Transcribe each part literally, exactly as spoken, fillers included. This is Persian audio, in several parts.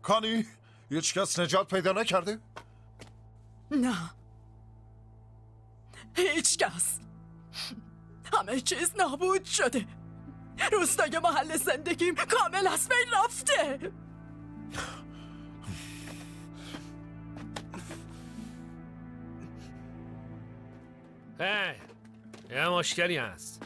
کانی هیچ کس نجات پیدا نکرده؟ نه، هیچ کس. همه چیز نابود شده. روستای محل زندگیم کامل از بین رفته. هی یه مشکلی هست.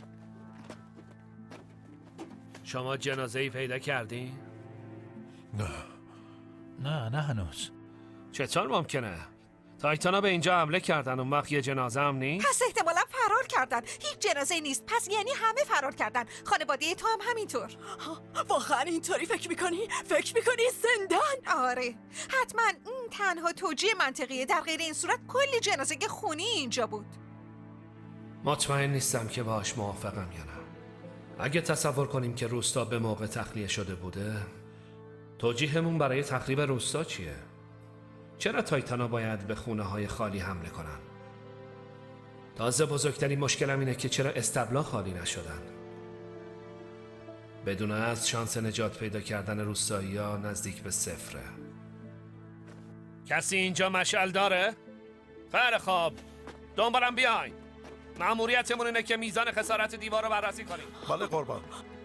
شما جنازه‌ای پیدا کردین؟ نه نه نه هنوز. چطور ممکنه؟ تایتانا به اینجا حمله کردن اون وقت یه جنازه هم نیست؟ پس احتمالا فرار کردن. هیچ جنازه نیست، پس یعنی همه فرار کردن. خانواده تو هم همینطور. واقعا اینطوری فکر میکنی؟ فکر میکنی زندن؟ آره حتما این تنها توجیه منطقیه. در غیر این صورت کلی جنازه خونی اینجا بود. مطمئن نیستم که باهاش موافقم یا نه. اگه تصور کنیم که روستا به موقع تخلیه شده بوده، توجیهمون برای تخریب روستا چیه؟ چرا تایتانا باید به خونه های خالی حمله کنن؟ تازه بزرگترین مشکلم اینه که چرا استبلا خالی نشدن؟ بدون از شانس نجات پیدا کردن روستایی ها نزدیک به صفره. کسی اینجا مشعل داره؟ خیلی خوب، دنبالم بیاین. مأموریتمون اینه که میزان خسارت دیوار رو بررسی کنیم. بله قربان.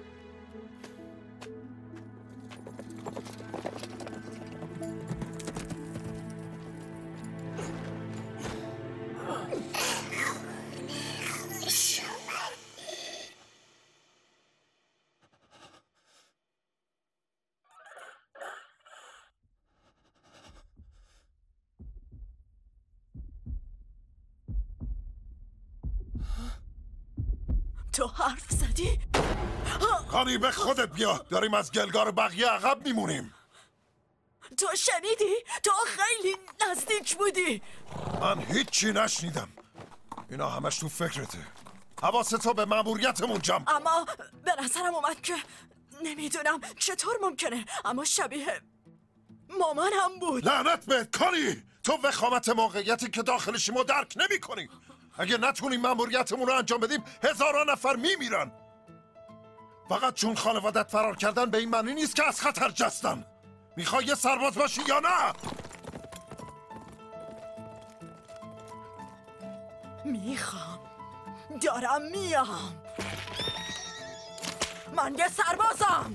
تو حرف زدی؟ کانی به خودت بیا، داریم از گلگار بقیه عقب میمونیم. تو شنیدی؟ تو خیلی نزدیک بودی. من هیچی نشنیدم. اینا همش تو فکرته. حواستو به مأموریتمون جمع. اما به نظرم اومد که نمیدونم چطور ممکنه، اما شبیه مامانم بود. لعنت بهت کانی، تو وخامت موقعیتی که داخلشیم رو درک نمی کنی. اگه نتونیم مأموریتمون رو انجام بدیم هزاران نفر میمیرن. فقط چون خانوادت فرار کردن به این معنی نیست که از خطر جستن. میخوای یه سرباز باشی یا نه؟ میخوام، دارم میام. من یه سربازم.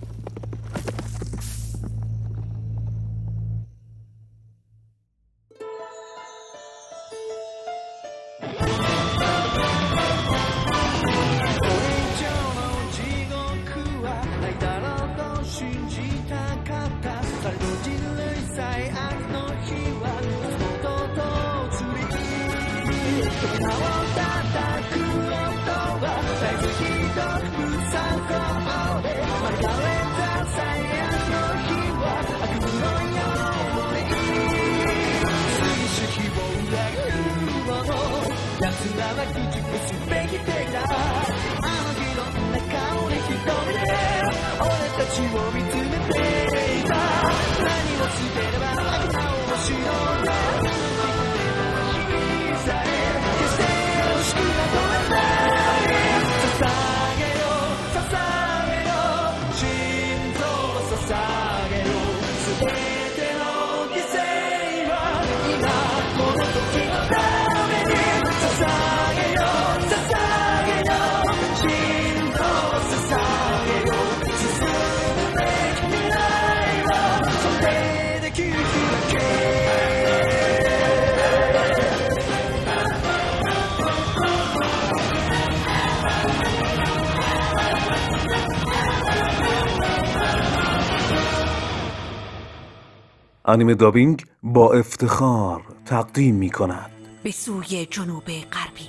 انیمه دابینگ با افتخار تقدیم می کند به سوی جنوب غربی.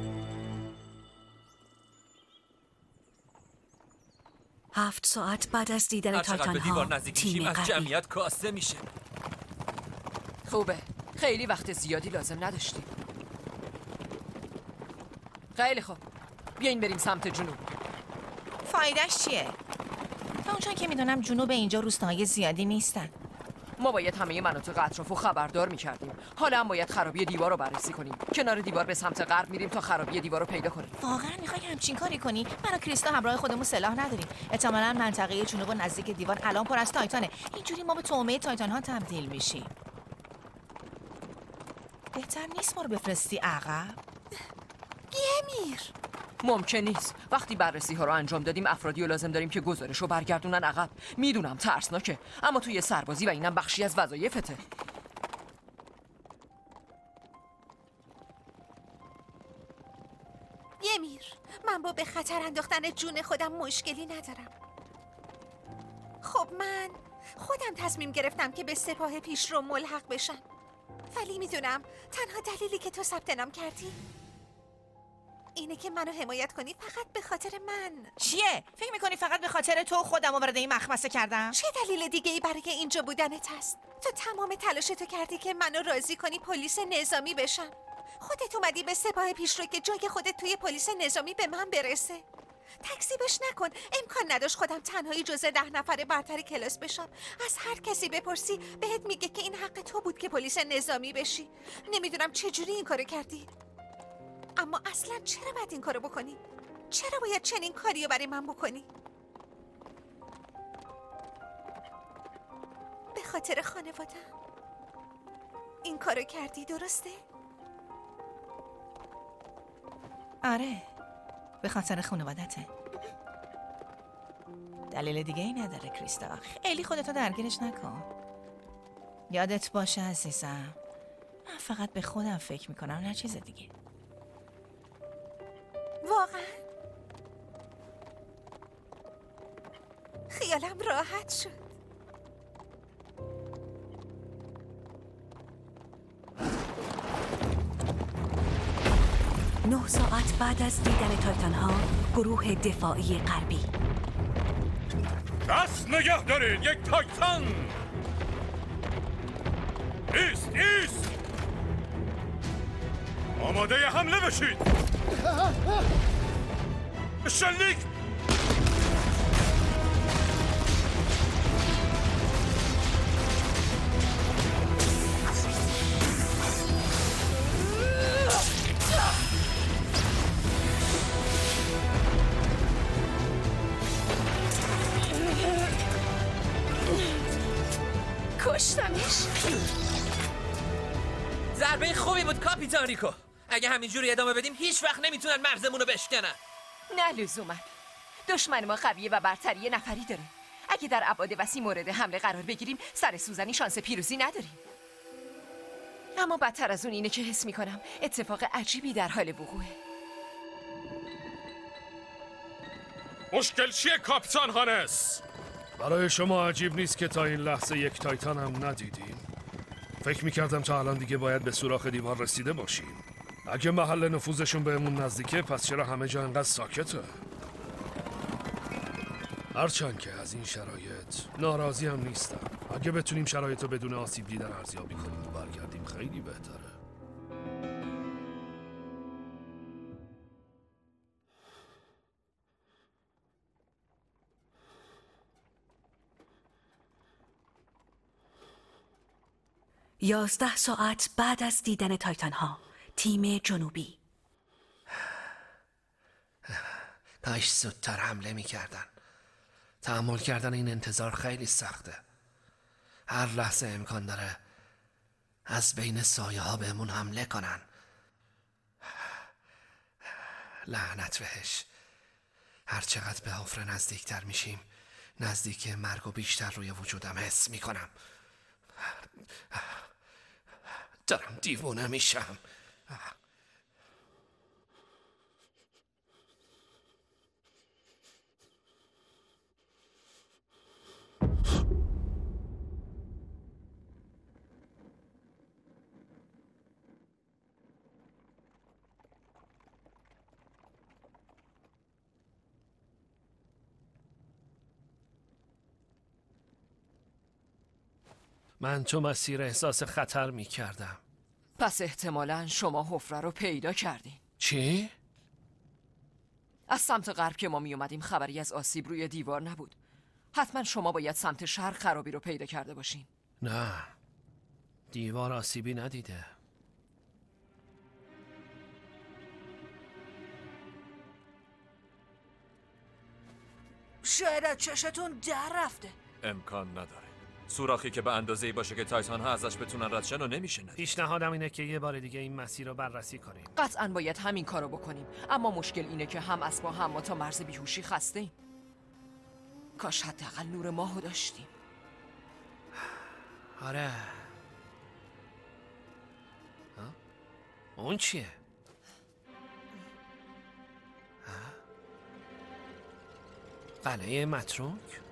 هفت ساعت بعد از دیدن تایتان ها تیم از غربی جمعیت کاسته میشه. خوبه، خیلی وقت زیادی لازم نداشتیم. خیلی خوب، بیاین بریم سمت جنوب. فایدهش چیه؟ تا اونجا که میدونم جنوب اینجا روستاهای زیادی نیستن. ما باید همه مناطق اطراف رو خبردار میکردیم. حالا هم باید خرابی دیوار رو بررسی کنیم. کنار دیوار به سمت غرب میریم تا خرابی دیوار رو پیدا کنیم. واقعا میخوای همچین کاری کنی؟ من و کریستا همراه خودمون سلاح نداریم. احتمالاً منطقه جنوب و نزدیک دیوار الان پر از تایتانه. اینجوری ما به تومه تایتان ها تبدیل میشیم. بهتر نیست ما رو بفرستی عقب؟ ymir ممکن نیست. وقتی بررسی ها رو انجام دادیم افرادی رو لازم داریم که گزارش رو برگردونن عقب. میدونم ترسناکه، اما توی سربازی و اینم بخشی از وظایفته. ymir من با به خطر انداختن جون خودم مشکلی ندارم. خب من خودم تصمیم گرفتم که به سپاه پیش رو ملحق بشم، ولی میدونم تنها دلیلی که تو ثبت نام کردی اینه که منو حمایت کنی فقط به خاطر من. چیه؟ فکر میکنی فقط به خاطر تو خودم رو وارد این مخمسه کردم؟ چه دلیل دیگه ای برای اینجا بودنت هست؟ تو تمام تلاشتو کردی که منو راضی کنی پلیس نظامی بشم. خودت اومدی به سپاه پیش رو که جای خودت توی پلیس نظامی به من برسه. تکذیبش نکن. امکان نداشت خودم تنهایی جزء ده نفر برتر کلاس بشم. از هر کسی بپرسی بهت میگه که این حق تو بود که پلیس نظامی بشی. نمیدونم چجوری این کارو کردی، اما اصلا چرا باید این کارو بکنی؟ چرا باید چنین کاری رو برای من بکنی؟ به خاطر خانوادم این کارو کردی، درسته؟ آره، به خاطر خانوادته. دلیل دیگه ای نداره کریستا. خیلی خودتو درگیرش نکن. یادت باشه عزیزم، من فقط به خودم فکر میکنم، نه چیز دیگه. واقعا؟ خیالم راحت شد. نه ساعت بعد از دیدن تایتان ها، گروه دفاعی غربی. دست نگه دارید، یک تایتان! ایست ایست! آماده حمله بشید! شلیک! کشتمش. ضربه خوبی بود کاپیتان ریکو. اگه همینجوری ادامه بدیم هیچ وقت نمیتونن مغزمون رو بشکنن. نه لزوما. دشمن ما قویه و برتری نفری داره. اگه در ابعاد وسیع مورد حمله قرار بگیریم سر سوزنی شانس پیروزی نداریم. اما بدتر از اون اینه که حس میکنم اتفاق عجیبی در حال وقوعه. مشکل چیه کاپیتان هانس؟ برای شما عجیب نیست که تا این لحظه یک تایتان هم ندیدیم؟ فکر میکردم تا الان دیگه باید به سوراخ دیوار رسیده باشیم. اگه محل نفوذشون بهمون نزدیکه پس چرا همه جا انقدر ساکته؟ هرچند که از این شرایط ناراضی هم نیستم. اگه بتونیم شرایط رو بدون آسیب دیدن ارزیابی کنیم و برگردیم خیلی بهتره. یازده ساعت بعد از دیدن تایتان ها، تیم جنوبی. کاش زودتر حمله میکردن. تحمل کردن این انتظار خیلی سخته. هر لحظه امکان داره از بین سایه ها بهمون حمله کنن. لعنت بهش. هر چقدر به حفره نزدیکتر میشیم نزدیک مرگ و بیشتر روی وجودم حس میکنم. دارم دیوونه میشم. من تو مسیر احساس خطر می کردم. پس احتمالاً شما حفره رو پیدا کردین. چی؟ از سمت غرب که ما می اومدیم خبری از آسیب روی دیوار نبود. حتما شما باید سمت شرق خرابی رو پیدا کرده باشین. نه، دیوار آسیبی ندیده. شاید از چشتون در رفته. امکان نداره. سوراخی که به اندازه‌ای باشه که تایتان ها ازش بتونن رد شن و نمیشه ندید. پیشنهادم اینه که یه بار دیگه این مسیر رو بررسی کنیم. قطعا باید همین کارو بکنیم، اما مشکل اینه که هم اسبا هم ما تا مرز بیهوشی خسته ایم. کاش حداقل نور ماهو داشتیم. آره. ها؟ اون چیه؟ قلعه متروک؟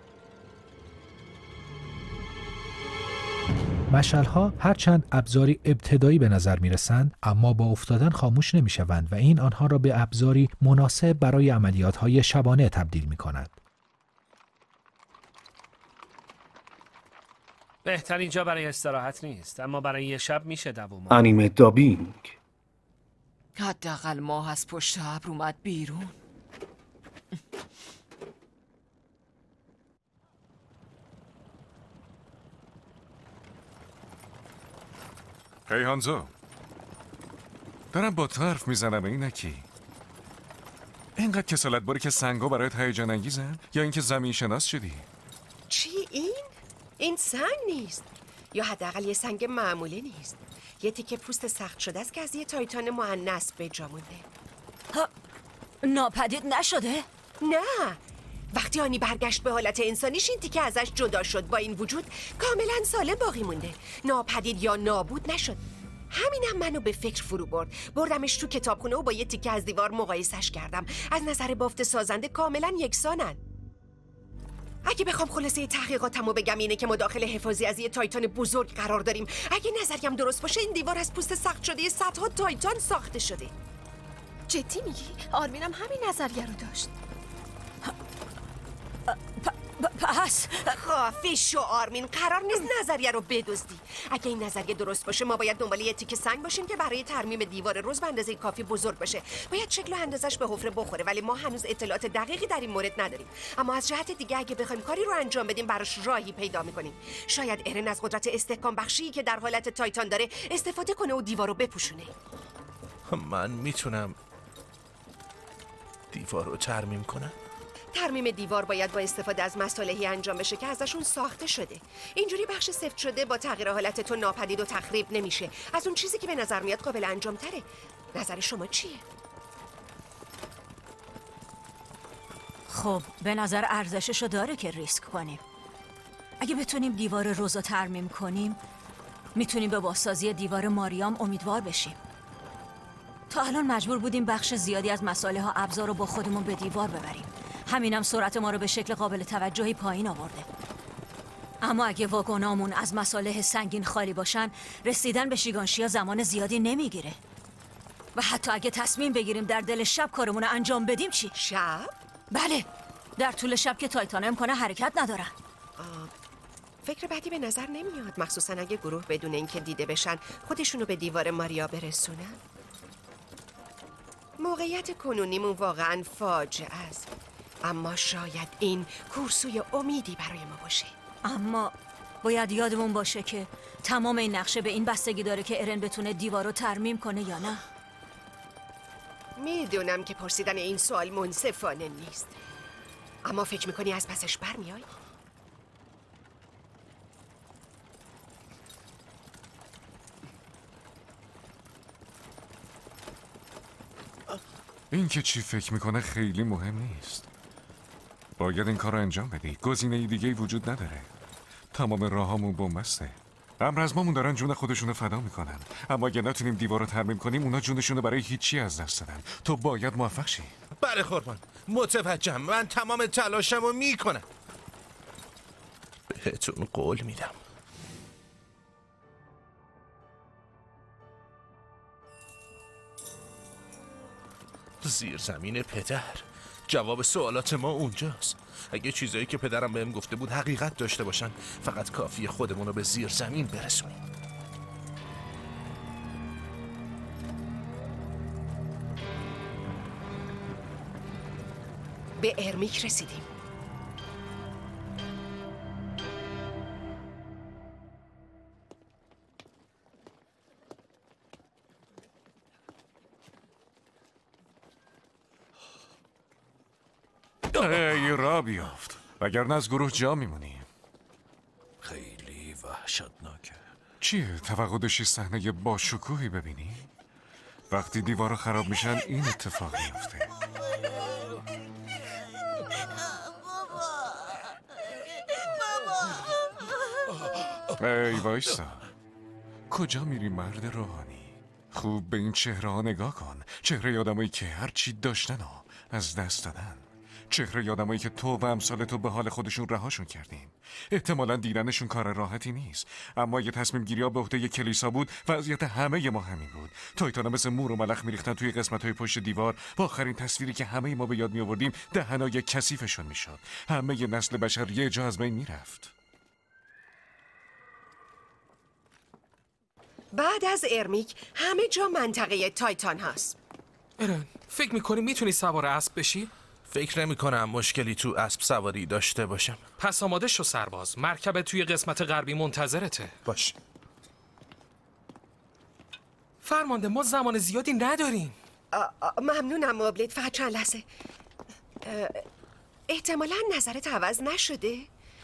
مشعل‌ها هرچند ابزاری ابتدایی به نظر می‌رسند، اما با افتادن خاموش نمی‌شوند و این آنها را به ابزاری مناسب برای عملیات‌های شبانه تبدیل می‌کند. بهترین جا برای استراحت نیست، اما برای یه شب میشه دووم. انیمه دابینگ. حداقل ماه از پشت ابر اومد بیرون. هی هانزو، دارم با تو حرف میزنم. اینه کی؟ اینقدر کسالت باری که سنگا برایت هیجان انگیزن یا اینکه زمین شناس شدی؟ چی این؟ این سنگ نیست، یا حداقل یه سنگ معمولی نیست. یه تیکه پوست سخت شده است که از یه تایتان مؤنث به جا مونده. ها، ناپدید نشده؟ نه، وقتی آنی برگشت به حالت انسانیش این تیکه ازش جدا شد. با این وجود کاملا سالم باقی مونده، ناپدید یا نابود نشد. همینم منو به فکر فرو برد. بردمش تو کتابخونه و با یه تیکه از دیوار مقایسش کردم. از نظر بافت سازنده کاملا یکسانن. اگه بخوام خلاصه تحقیقاتمو بگم اینه که ما داخل حفاظی از یه تایتان بزرگ قرار داریم. اگه نظریم درست باشه این دیوار از پوست سخت شده صدها تایتان ساخته شده. جدی میگی؟ آرمینم همین نظریه رو داشت. پس خافی شو آرمین، قرار نیست نظریه رو بدزدی. اگه این نظریه درست باشه ما باید دنبال یه تیکه سنگ باشیم که برای ترمیم دیوار روز به اندازه کافی بزرگ باشه. باید شکل و اندازش به حفره بخوره، ولی ما هنوز اطلاعات دقیقی در این مورد نداریم. اما از جهت دیگه اگه بخوایم کاری رو انجام بدیم براش راهی پیدا میکنیم. شاید ارن از قدرت استحکام بخشی که در حالت تایتان داره استفاده کنه و دیوار رو بپوشونه. من میتونم دیوار رو ترمیم کنم؟ ترمیم دیوار باید با استفاده از مصالحی انجام بشه که ازشون ساخته شده. اینجوری بخش سفت شده با تغییر حالت تو ناپدید و تخریب نمیشه. از اون چیزی که به نظر میاد قابل انجام تره. نظر شما چیه؟ خب به نظر ارزششو داره که ریسک کنیم. اگه بتونیم دیوار روزو ترمیم کنیم میتونیم به بازسازی دیوار ماریام امیدوار بشیم. تا الان مجبور بودیم بخش زیادی از مصالح ها ابزار رو با خودمون به دیوار ببریم. همینم سرعت ما رو به شکل قابل توجهی پایین آورده. اما اگه واگنامون از مصالح سنگین خالی باشن رسیدن به شیگانشیا زمان زیادی نمیگیره. و حتی اگه تصمیم بگیریم در دل شب کارمون رو انجام بدیم چی؟ شب؟ بله، در طول شب که تایتان امکانه حرکت ندارن. آه. فکر بدی به نظر نمیاد، مخصوصا اگه گروه بدون اینکه دیده بشن خودشونو به دیوار ماریا برسونن. موقعیت کنونیمون واقعا فاجعه است، اما شاید این کورسوی امیدی برای ما باشه. اما باید یادمون باشه که تمام این نقشه به این بستگی داره که ارن بتونه دیوار رو ترمیم کنه یا نه. میدونم که پرسیدن این سوال منصفانه نیست، اما فکر میکنی از پسش برمیای؟ این که چی فکر میکنه خیلی مهم نیست. باید این کار رو انجام بدی. گزینه دیگه وجود نداره. تمام راهامون بنبسته. امر از مامون دارن جون خودشونو فدا میکنن، اما اگه نتونیم دیوار رو ترمیم کنیم اونا جونشونو برای هیچی از دست دادن. تو باید موفق شی. بله قربان، متوجهم. من تمام تلاشمو میکنم. بهتون قول میدم. زیر زمین پدر. جواب سوالات ما اونجاست. اگه چیزایی که پدرم بهم گفته بود حقیقت داشته باشن فقط کافیه خودمون رو به زیر زمین برسونیم. به ارمیک رسیدیم. ای را بیافت وگرنه از گروه جا میمونیم. خیلی وحشتناکه. چیه؟ توقع داشتی صحنه با شکوهی ببینی؟ وقتی دیوارا خراب میشن این اتفاق میفته. ای وایسا، کجا میری مرد روحانی؟ خوب به این چهره ها نگاه کن. چهره آدمایی که هر چی داشتن ها از دست دادن. چهره آدمایی که تو و امثال تو به حال خودشون رهاشون کردیم. احتمالاً دیدنشون کار راحتی نیست، اما یه تصمیم گیری ها به عهده یه کلیسا بود. وضعیت همه ما همین بود. تایتانا مثل مور و ملخ میریختن توی قسمت های پشت دیوار. با آخرین تصویری که همه ما به یاد می آوردیم دهنای کثیفشون میشد. همه ی نسل بشر یه جا از بین میرفت. بعد از ارمیک همه جا منطقه تایتان هست. ایرن، فکر میکنی میتونی سوار اسب بشی؟ فکر نمی کنم مشکلی تو اسب سواری داشته باشم. پس آماده شو سرباز، مرکب توی قسمت غربی منتظرته. باش. فرمانده ما زمان زیادی نداریم. آ آ ممنونم مابلت، فقط چند لحظه. احتمالاً نظرت عوض نشده؟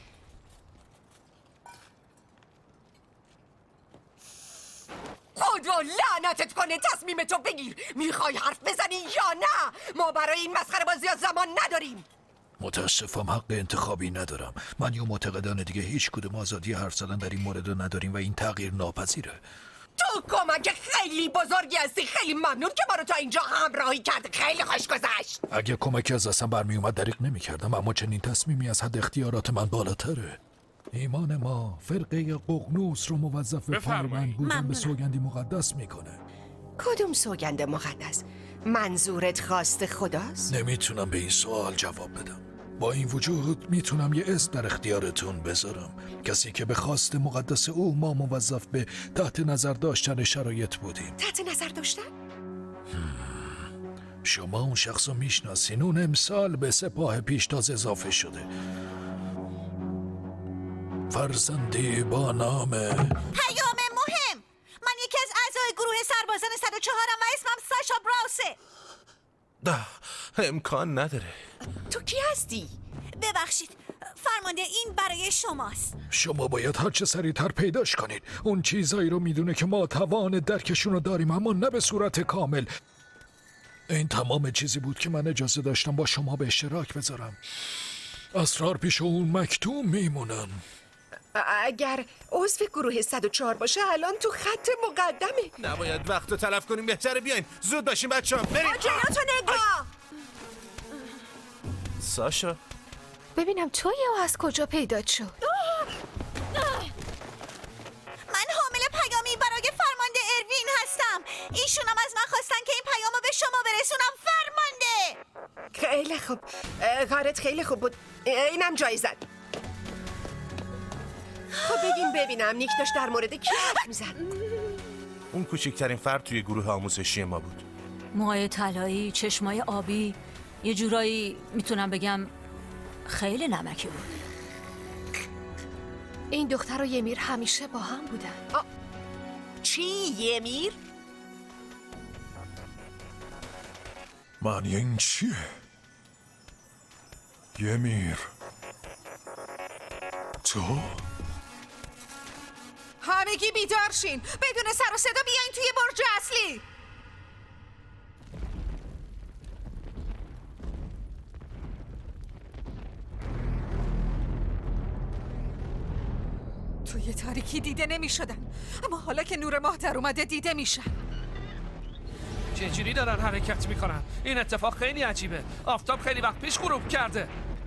خدا لعنتت کنه، تصمیم تو بگیر. میخوای حرف بزنی یا نه؟ ما برای این مسخره بازی ها زمان نداریم. متاسفم حق انتخابی ندارم. من یا معتقدان دیگه هیچ کدوم آزادی حرف زدن در این مورد رو نداریم و این تغییر ناپذیره. تو کمک خیلی بزرگی هستی. خیلی ممنون که ما رو تا اینجا همراهی کرد. خیلی خوش گذشت. اگه کمکی از دستم برمی اومد دریغ نمی کردم، اما چنین تصمیمی از حد اختیارات من بالاتره. ایمان ما فرقه ققنوس رو موظف به پروند بودن به سوگندی مقدس میکنه. کدوم سوگند مقدس؟ منظورت خواست خداست؟ نمیتونم به این سوال جواب بدم. با این وجود میتونم یه اسم در اختیارتون بذارم. کسی که به خواست مقدس او ما موظف به تحت نظر داشتن شرایط بودیم. تحت نظر داشتن؟ شما اون شخص رو میشناسین. اون امسال به سپاه پیشتاز اضافه شده. فرزندی با نام پیام مهم. من یکی از اعضای گروه سربازان صد و چهارم و اسمم ساشا براوسه. ده امکان نداره. تو کی هستی؟ ببخشید فرمانده، این برای شماست. شما باید هر چه سریعتر پیداش کنید. اون چیزایی رو میدونه که ما توان درکشون رو داریم، اما نه به صورت کامل. این تمام چیزی بود که من اجازه داشتم با شما به اشتراک بذارم. اسرار پیش اون مکتوم میمونن. اگر عضو گروه صد و چهار باشه الان تو خط مقدمه. نباید وقت رو تلف کنیم، بهتره بیاین زود باشیم بچه ها بریم. جلوتو نگاه. ساشا ببینم توی او از کجا پیدا شد. من حامل پیامی برای فرمانده اروین هستم. ایشون هم از من خواستن که این پیامو به شما برسونم فرمانده. خیلی خوب، کارت خیلی خوب بود. اینم جایزت. خب بگیم ببینم نیک داشت در مورد کی حرف میزد؟ اون کوچکترین فرد توی گروه آموزشی ما بود. موهای طلایی، چشمای آبی، یه جورایی میتونم بگم خیلی نمکی بود. این دختر و یمیر همیشه با هم بودن. آ... چی یمیر؟ معنی این چیه؟ یمیر تو؟ همگی بیدار شین، بدون سر و صدا بیاین توی برج اصلی. توی تاریکی دیده نمی شدن، اما حالا که نور ماه در اومده دیده میشن. چجوری دارن حرکت میکنن؟ این اتفاق خیلی عجیبه. آفتاب خیلی وقت پیش غروب کرده.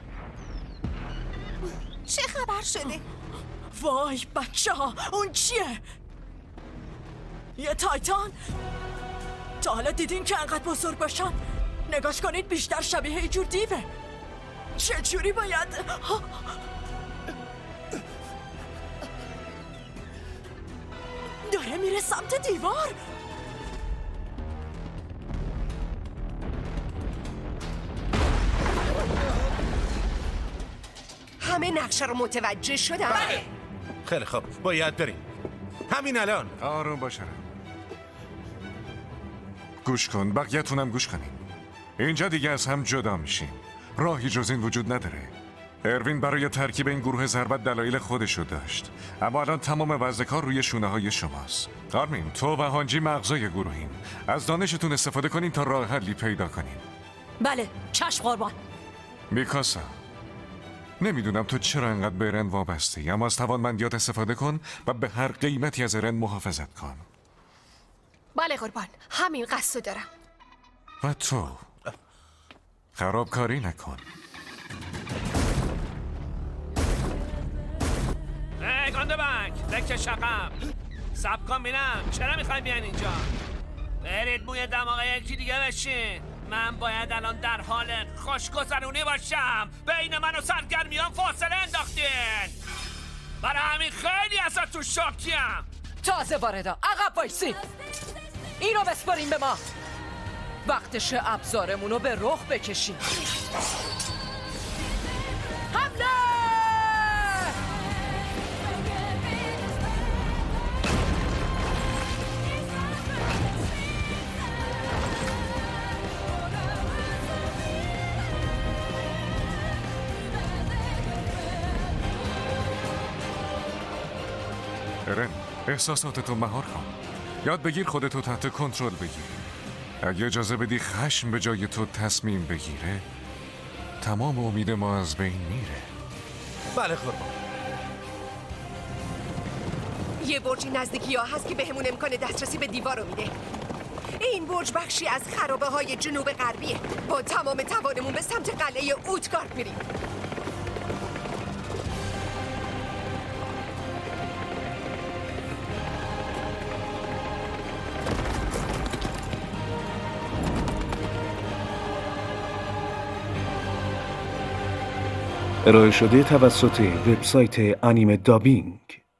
چه خبر شده؟ وای بچه ها، اون چیه؟ یه تایتان؟ تا حالا دیدین که انقدر بزرگ باشن؟ نگاش کنید بیشتر شبیه یه جور دیوه. چجوری باید؟ داره میره سمت دیوار. همه نقشه رو متوجه شدن؟ بله. خیلی خوب، باید بریم همین الان. آروم باشه. گوش کن، بقیه‌تونم گوش کنین. اینجا دیگه از هم جدا میشیم. راهی جز این وجود نداره. اروین برای ترکیب این گروه ضربت دلایل خودشو داشت، اما الان تمام وزن کار روی شونه های شماست. آرمین، تو و هانجی مغزای گروهین. از دانشتون استفاده کنین تا راه حلی پیدا کنین. بله، چشم قربان. میکاسا، نمیدونم تو چرا انقدر به رن وابسته، اما از توانمندیات استفاده کن و به هر قیمتی از رن محافظت کن. بله قربان، همین قصد دارم. و تو خرابکاری نکن. ای گنده بک، دکه شقم سب کن بینم، چرا میخوای بیان اینجا؟ برید موی دماغ یکی دیگه بشین. من باید الان در حال خوشگذرونی باشم. بین من و سرگرمیان فاصله انداختین. برای همین خیلی ازتون شاکیم. تازه واردا، عقب وایسی. اینو بسپاریم به ما. وقتش ابزارمونو به رخ بکشیم. حمله! رن، احساساتتو مهار کن. یاد بگیر خودتو تحت کنترل بگیر. اگه اجازه بدی خشم به جای تو تصمیم بگیره، تمام امید ما از بین میره. بله قربان. یه برج نزدیکی ها هست که بهمون امکان دسترسی به دیوار رو میده. این برج بخشی از خرابه های جنوب غربیه. با تمام توانمون به سمت قلعه اوتگارد میریم. ارائه شده توسط وبسایت انیمه دابینگ.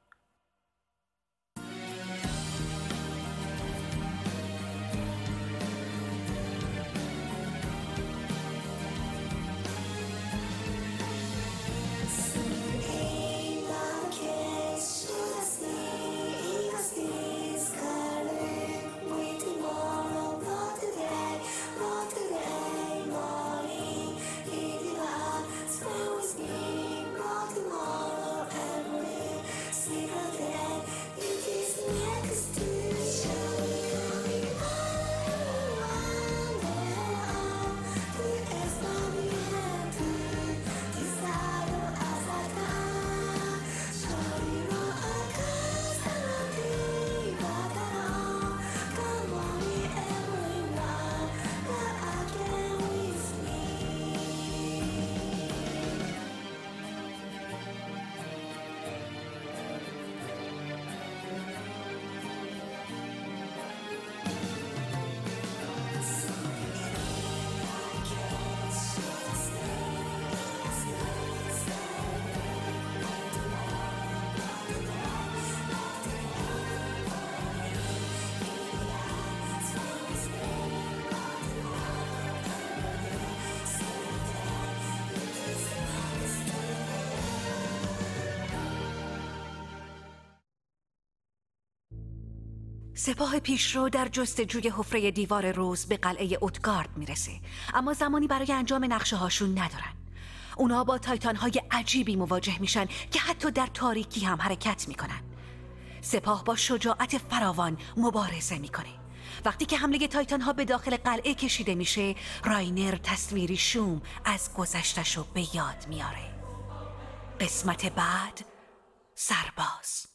سپاه پیشرو در جستجوی حفره دیوار روز به قلعه اوتگارد میرسه، اما زمانی برای انجام نقشه هاشون ندارن. اونا با تایتان های عجیبی مواجه میشن که حتی در تاریکی هم حرکت میکنن. سپاه با شجاعت فراوان مبارزه میکنه. وقتی که حمله تایتان ها به داخل قلعه کشیده میشه، راینر تصویری شوم از گذشتشو به یاد میاره. قسمت بعد، سرباز.